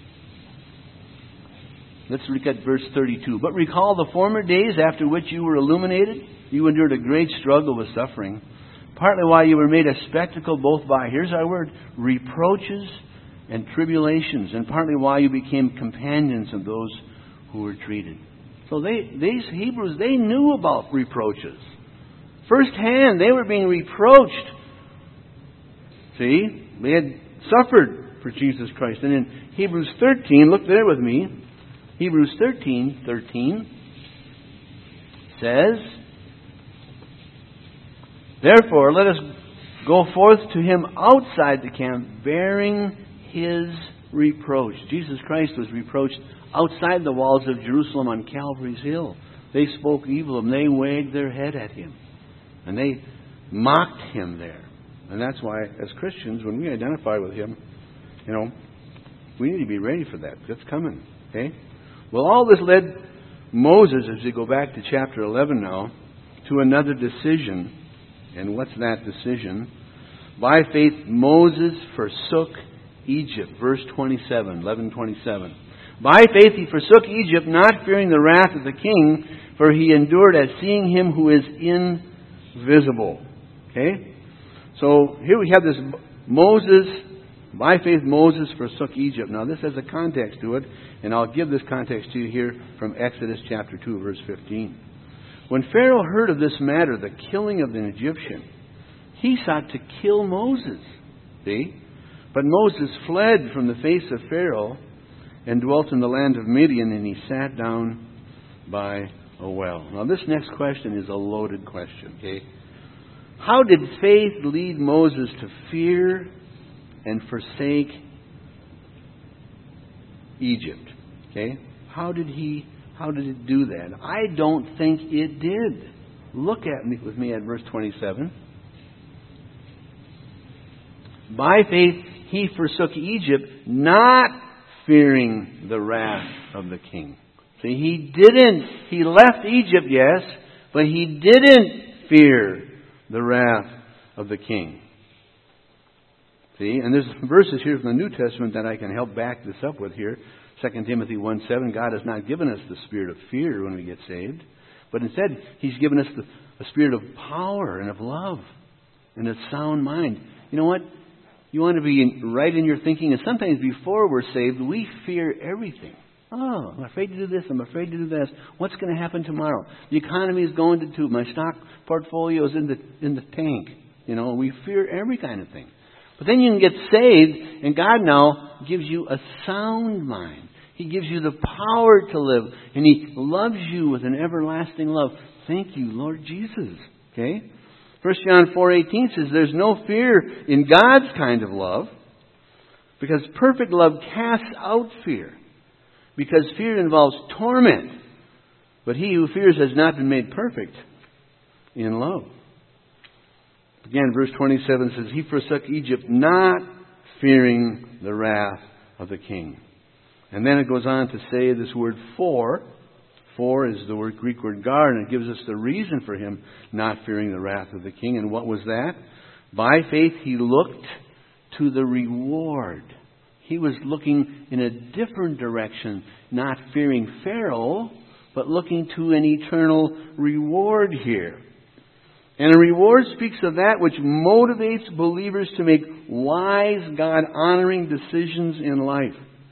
Let's look at verse 32. But recall the former days after which you were illuminated. You endured a great struggle with suffering. Partly why you were made a spectacle both by, here's our word, reproaches and tribulations. And partly why you became companions of those who were treated. So these Hebrews, they knew about reproaches. Firsthand, they were being reproached. See? They had suffered for Jesus Christ. And in Hebrews 13, look there with me. Hebrews 13:13 says, therefore, let us go forth to Him outside the camp, bearing His reproach. Jesus Christ was reproached outside the walls of Jerusalem on Calvary's Hill. They spoke evil of Him. They wagged their head at Him. And they mocked Him there. And that's why, as Christians, when we identify with Him, we need to be ready for that. That's coming. Okay? Well, all this led Moses, as we go back to chapter 11 now, to another decision. And what's that decision? By faith, Moses forsook Egypt. Verse 27, 11:27. By faith he forsook Egypt, not fearing the wrath of the king, for he endured as seeing Him who is invisible. Okay? So here we have this Moses. By faith, Moses forsook Egypt. Now, this has a context to it, and I'll give this context to you here from Exodus chapter 2, verse 15. When Pharaoh heard of this matter, the killing of an Egyptian, he sought to kill Moses. See? But Moses fled from the face of Pharaoh and dwelt in the land of Midian, and he sat down by a well. Now, this next question is a loaded question. Okay? How did faith lead Moses to fear and forsake Egypt? Okay? How did it do that? I don't think it did. Look with me at verse 27. By faith he forsook Egypt, not fearing the wrath of the king. See, he left Egypt, yes, but he didn't fear the wrath of the king. See, and there's verses here from the New Testament that I can help back this up with here. 2 Timothy 1:7, God has not given us the spirit of fear when we get saved, but instead He's given us a spirit of power and of love and a sound mind. You know what? You want to be right in your thinking, and sometimes before we're saved, we fear everything. Oh, I'm afraid to do this. I'm afraid to do this. What's going to happen tomorrow? The economy is going to tube. My stock portfolio is in the tank. You know, we fear every kind of thing. But then you can get saved, and God now gives you a sound mind. He gives you the power to live, and He loves you with an everlasting love. Thank you, Lord Jesus. Okay? 1 John 4:18 says, there's no fear in God's kind of love, because perfect love casts out fear. Because fear involves torment. But he who fears has not been made perfect in love. Again, verse 27 says, he forsook Egypt, not fearing the wrath of the king. And then it goes on to say this word for. For is the Greek word gar, and it gives us the reason for him not fearing the wrath of the king. And what was that? By faith he looked to the reward. He was looking in a different direction, not fearing Pharaoh, but looking to an eternal reward here. And a reward speaks of that which motivates believers to make wise, God-honoring decisions in life.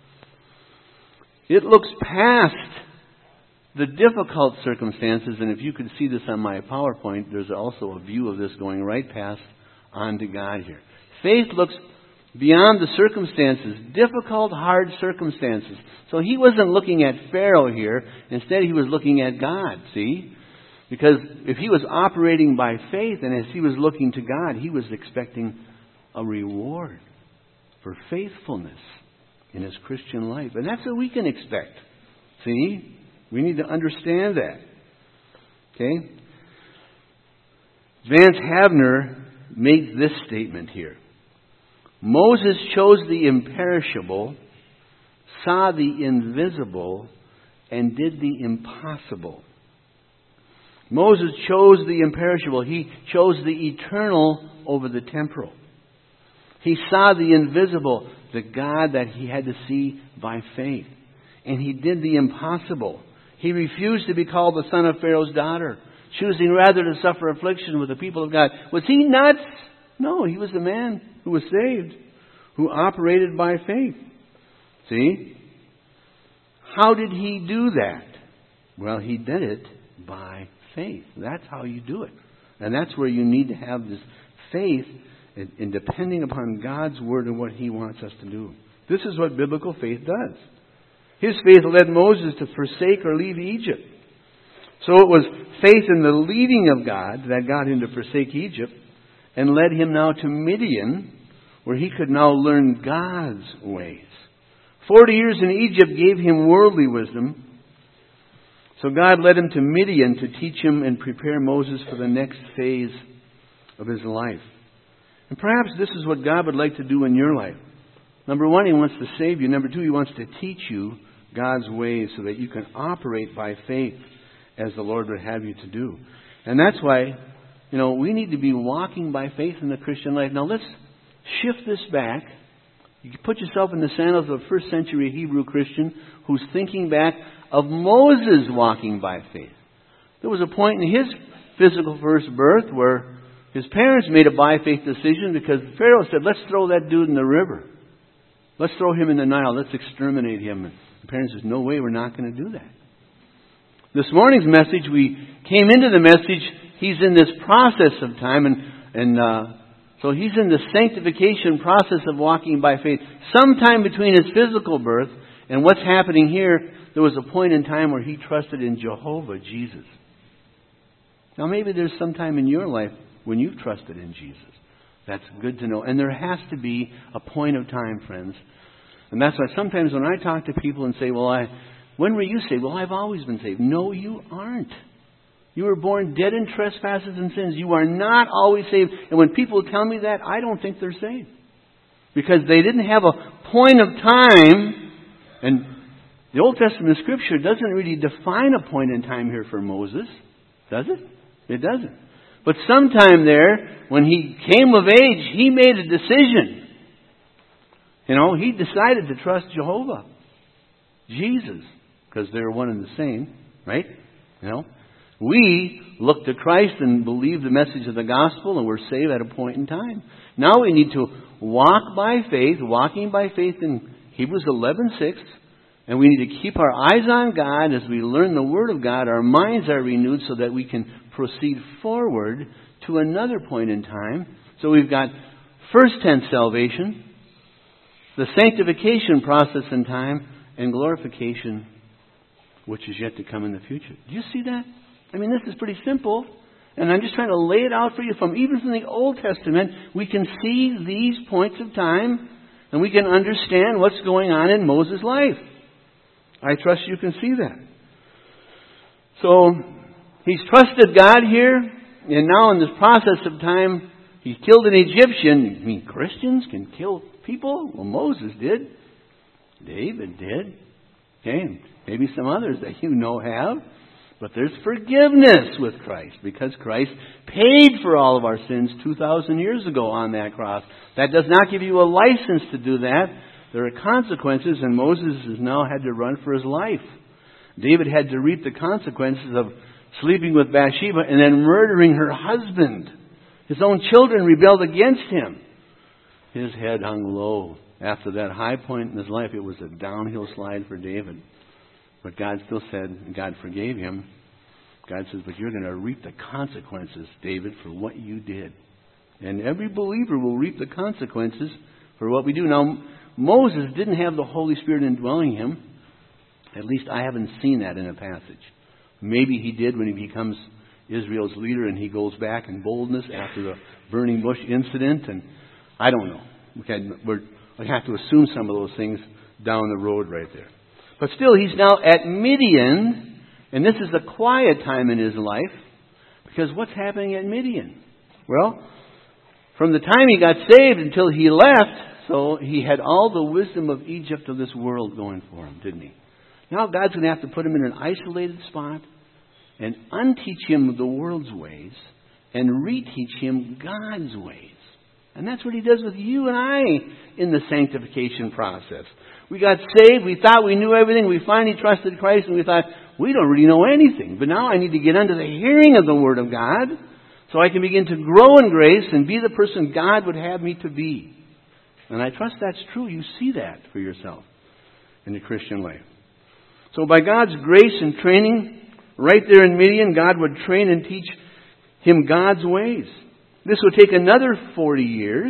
It looks past the difficult circumstances, and if you could see this on my PowerPoint, there's also a view of this going right past onto God here. Faith looks beyond the circumstances, difficult, hard circumstances. So he wasn't looking at Pharaoh here. Instead, he was looking at God, see? Because if he was operating by faith, and as he was looking to God, he was expecting a reward for faithfulness in his Christian life. And that's what we can expect. See? We need to understand that. Okay? Vance Havner made this statement here. Moses chose the imperishable, saw the invisible, and did the impossible. Moses chose the imperishable. He chose the eternal over the temporal. He saw the invisible, the God that he had to see by faith. And he did the impossible. He refused to be called the son of Pharaoh's daughter, choosing rather to suffer affliction with the people of God. Was he nuts? No, he was the man who was saved, who operated by faith. See? How did he do that? Well, he did it by faith. That's how you do it. And that's where you need to have this faith in depending upon God's Word and what He wants us to do. This is what biblical faith does. His faith led Moses to forsake or leave Egypt. So it was faith in the leading of God that got him to forsake Egypt and led him now to Midian, where he could now learn God's ways. 40 years in Egypt gave him worldly wisdom. So God led him to Midian to teach him and prepare Moses for the next phase of his life. And perhaps this is what God would like to do in your life. Number one, He wants to save you. Number two, He wants to teach you God's ways so that you can operate by faith as the Lord would have you to do. And that's why, we need to be walking by faith in the Christian life. Now let's shift this back. You can put yourself in the sandals of a first century Hebrew Christian who's thinking back of Moses walking by faith. There was a point in his physical first birth where his parents made a by faith decision because Pharaoh said, let's throw that dude in the river. Let's throw him in the Nile. Let's exterminate him. And the parents said, no way, we're not going to do that. This morning's message, we came into the message, he's in this process of time, and so he's in the sanctification process of walking by faith. Sometime between his physical birth and what's happening here, there was a point in time where he trusted in Jehovah, Jesus. Now maybe there's some time in your life when you've trusted in Jesus. That's good to know. And there has to be a point of time, friends. And that's why sometimes when I talk to people and say, when were you saved? Well, I've always been saved. No, you aren't. You were born dead in trespasses and sins. You are not always saved. And when people tell me that, I don't think they're saved. Because they didn't have a point of time. And the Old Testament Scripture doesn't really define a point in time here for Moses. Does it? It doesn't. But sometime there, when he came of age, he made a decision. He decided to trust Jehovah, Jesus, because they're one and the same, right? We look to Christ and believe the message of the gospel, and we're saved at a point in time. Now we need to walk by faith, walking by faith in Hebrews 11:6, and we need to keep our eyes on God as we learn the Word of God. Our minds are renewed so that we can proceed forward to another point in time. So we've got first tense salvation, the sanctification process in time, and glorification, which is yet to come in the future. Do you see that? This is pretty simple. And I'm just trying to lay it out for you. Even from the Old Testament, we can see these points of time, and we can understand what's going on in Moses' life. I trust you can see that. So, he's trusted God here, and now in this process of time, he's killed an Egyptian. Christians can kill people? Well, Moses did. David did. Okay, maybe some others that have. But there's forgiveness with Christ, because Christ paid for all of our sins 2,000 years ago on that cross. That does not give you a license to do that. There are consequences, and Moses has now had to run for his life. David had to reap the consequences of sleeping with Bathsheba and then murdering her husband. His own children rebelled against him. His head hung low. After that high point in his life, it was a downhill slide for David. But God still said, God forgave him. God says, but you're going to reap the consequences, David, for what you did. And every believer will reap the consequences for what we do. Now, Moses didn't have the Holy Spirit indwelling him. At least I haven't seen that in a passage. Maybe he did when he becomes Israel's leader and he goes back in boldness after the burning bush incident. And I don't know. We have to assume some of those things down the road right there. But still, he's now at Midian, and this is a quiet time in his life, because what's happening at Midian? Well, from the time he got saved until he left, so he had all the wisdom of Egypt of this world going for him, didn't he? Now God's going to have to put him in an isolated spot and unteach him the world's ways and reteach him God's ways. And that's what he does with you and I in the sanctification process. We got saved. We thought we knew everything. We finally trusted Christ, and we thought, we don't really know anything. But now I need to get under the hearing of the Word of God so I can begin to grow in grace and be the person God would have me to be. And I trust that's true. You see that for yourself in the Christian life. So by God's grace and training, right there in Midian, God would train and teach him God's ways. This would take another 40 years,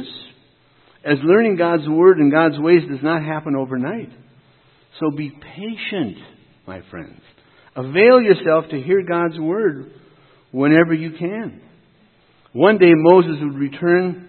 as learning God's Word and God's ways does not happen overnight. So be patient, my friends. Avail yourself to hear God's Word whenever you can. One day Moses would return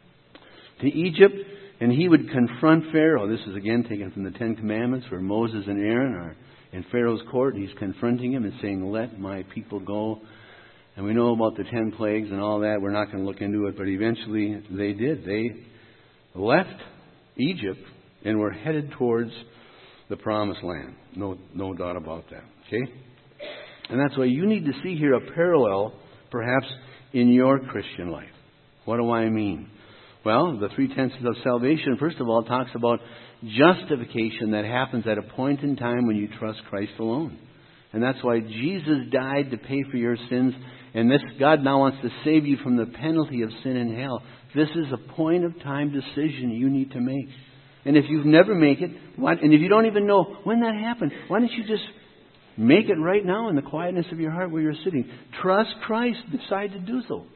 to Egypt and he would confront Pharaoh. This is again taken from the Ten Commandments, where Moses and Aaron are in Pharaoh's court. He's confronting him and saying, let my people go. And we know about the 10 plagues and all that. We're not going to look into it, but eventually they did. They left Egypt and were headed towards the Promised Land. No doubt about that. Okay? And that's why you need to see here a parallel, perhaps, in your Christian life. What do I mean? Well, the 3 tenses of salvation, first of all, talks about justification that happens at a point in time when you trust Christ alone. And that's why Jesus died to pay for your sins. And this God now wants to save you from the penalty of sin and hell. This is a point of time decision you need to make. And if you've never made it, and if you don't even know when that happened, why don't you just make it right now in the quietness of your heart where you're sitting? Trust Christ. Decide to do so.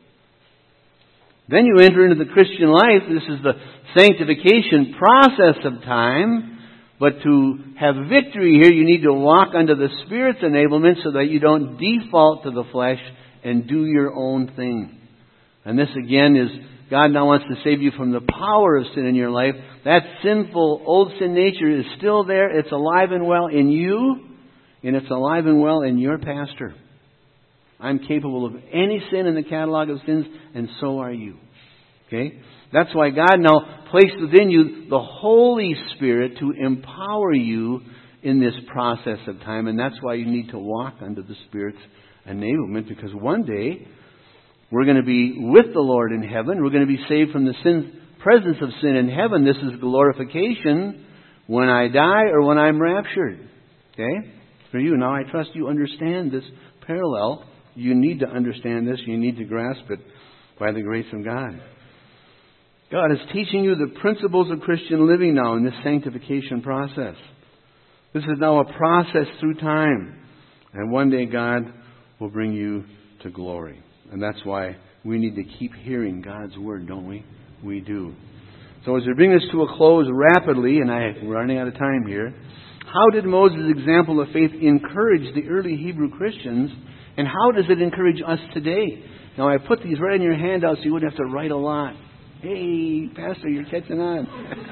Then you enter into the Christian life. This is the sanctification process of time. But to have victory here, you need to walk under the Spirit's enablement so that you don't default to the flesh and do your own thing. And this again is, God now wants to save you from the power of sin in your life. That sinful old sin nature is still there. It's alive and well in you, and it's alive and well in your pastor. I'm capable of any sin in the catalog of sins, and so are you. Okay? That's why God now placed within you the Holy Spirit to empower you in this process of time. And that's why you need to walk under the Spirit's enablement, because one day We're going to be with the Lord in heaven. We're going to be saved from the presence of sin in heaven. This is glorification when I die or when I'm raptured. Okay? For you. Now I trust you understand this parallel. You need to understand this. You need to grasp it by the grace of God. God is teaching you the principles of Christian living now in this sanctification process. This is now a process through time. And one day God will bring you to glory. And that's why we need to keep hearing God's Word, don't we? We do. So as we bring this to a close rapidly, and we're running out of time here, how did Moses' example of faith encourage the early Hebrew Christians, and how does it encourage us today? Now I put these right in your handout so you wouldn't have to write a lot. Hey, Pastor, you're catching on.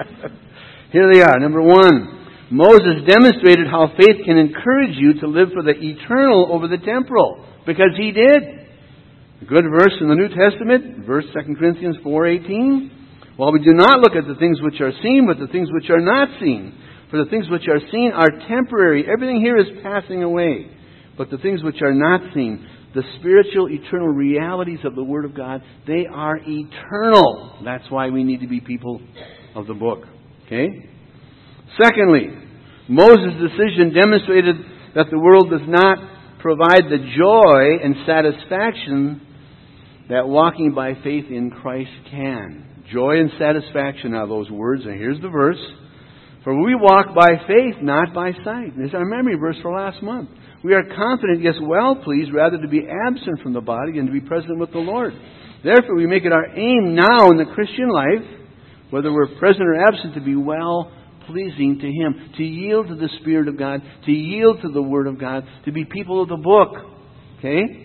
Here they are. Number 1, Moses demonstrated how faith can encourage you to live for the eternal over the temporal, because he did. A good verse in the New Testament, 2 Corinthians 4:18. While we do not look at the things which are seen, but the things which are not seen. For the things which are seen are temporary. Everything here is passing away. But the things which are not seen, the spiritual, eternal realities of the Word of God, they are eternal. That's why we need to be people of the book. Okay? Secondly, Moses' decision demonstrated that the world does not provide the joy and satisfaction that walking by faith in Christ can. Joy and satisfaction are those words, and here's the verse. For we walk by faith, not by sight. This is our memory verse for last month. We are confident, yes, well pleased, rather to be absent from the body and to be present with the Lord. Therefore, we make it our aim now in the Christian life, whether we're present or absent, to be well pleasing to Him, to yield to the Spirit of God, to yield to the Word of God, to be people of the book. Okay?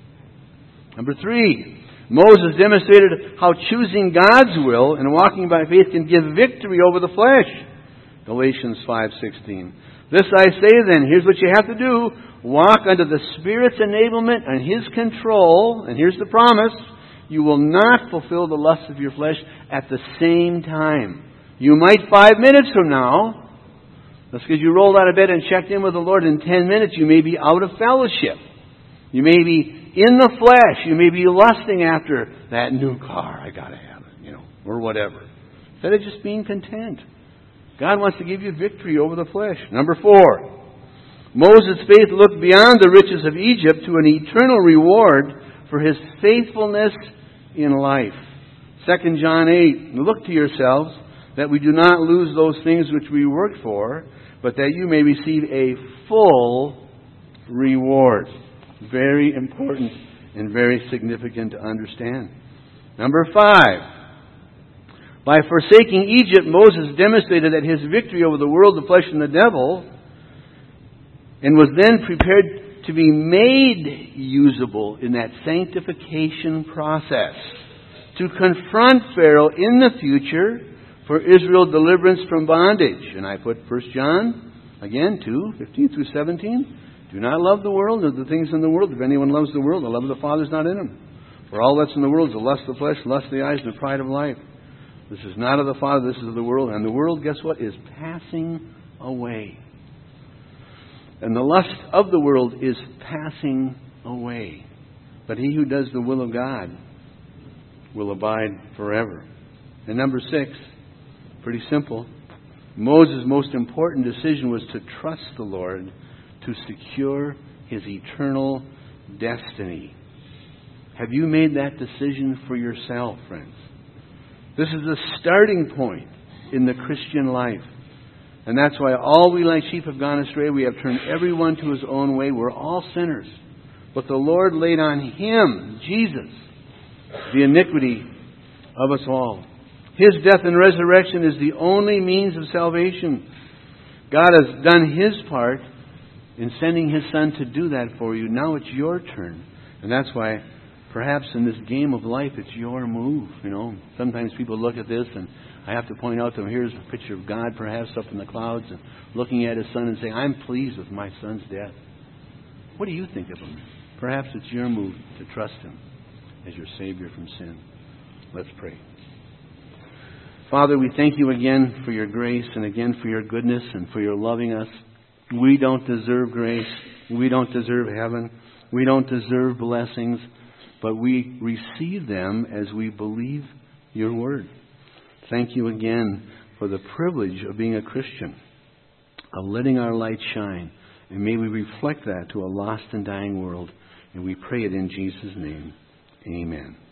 Number 3, Moses demonstrated how choosing God's will and walking by faith can give victory over the flesh. Galatians 5:16. This I say then, here's what you have to do. Walk under the Spirit's enablement and His control, and here's the promise. You will not fulfill the lusts of your flesh at the same time. You might 5 minutes from now, that's because you rolled out of bed and checked in with the Lord. In 10 minutes, you may be out of fellowship. You may be in the flesh. You may be lusting after that new car. I got to have it, or whatever. Instead of just being content. God wants to give you victory over the flesh. Number 4, Moses' faith looked beyond the riches of Egypt to an eternal reward for his faithfulness in life. 2 John 8, look to yourselves that we do not lose those things which we worked for, but that you may receive a full reward. Very important and very significant to understand. Number 5, by forsaking Egypt, Moses demonstrated that his victory over the world, the flesh, and the devil, and was then prepared to be made usable in that sanctification process to confront Pharaoh in the future for Israel's deliverance from bondage. And I put 1 John, again, 2:15 through 17. Do not love the world or the things in the world. If anyone loves the world, the love of the Father is not in him. For all that's in the world is the lust of the flesh, lust of the eyes, and the pride of life. This is not of the Father, this is of the world. And the world, guess what, is passing away. And the lust of the world is passing away. But he who does the will of God will abide forever. And number 6, pretty simple. Moses' most important decision was to trust the Lord to secure his eternal destiny. Have you made that decision for yourself, friends? This is the starting point in the Christian life. And that's why all we like sheep have gone astray. We have turned everyone to his own way. We're all sinners. But the Lord laid on him, Jesus, the iniquity of us all. His death and resurrection is the only means of salvation. God has done His part in sending His Son to do that for you. Now it's your turn. And that's why perhaps in this game of life, it's your move. Sometimes people look at this and I have to point out to them, here's a picture of God perhaps up in the clouds and looking at His Son and saying, I'm pleased with my Son's death. What do you think of Him? Perhaps it's your move to trust Him as your Savior from sin. Let's pray. Father, we thank You again for Your grace and again for Your goodness and for Your loving us. We don't deserve grace. We don't deserve heaven. We don't deserve blessings. but we receive them as we believe your word. Thank you again for the privilege of being a Christian, of letting our light shine. And may we reflect that to a lost and dying world. And we pray it in Jesus' name. Amen.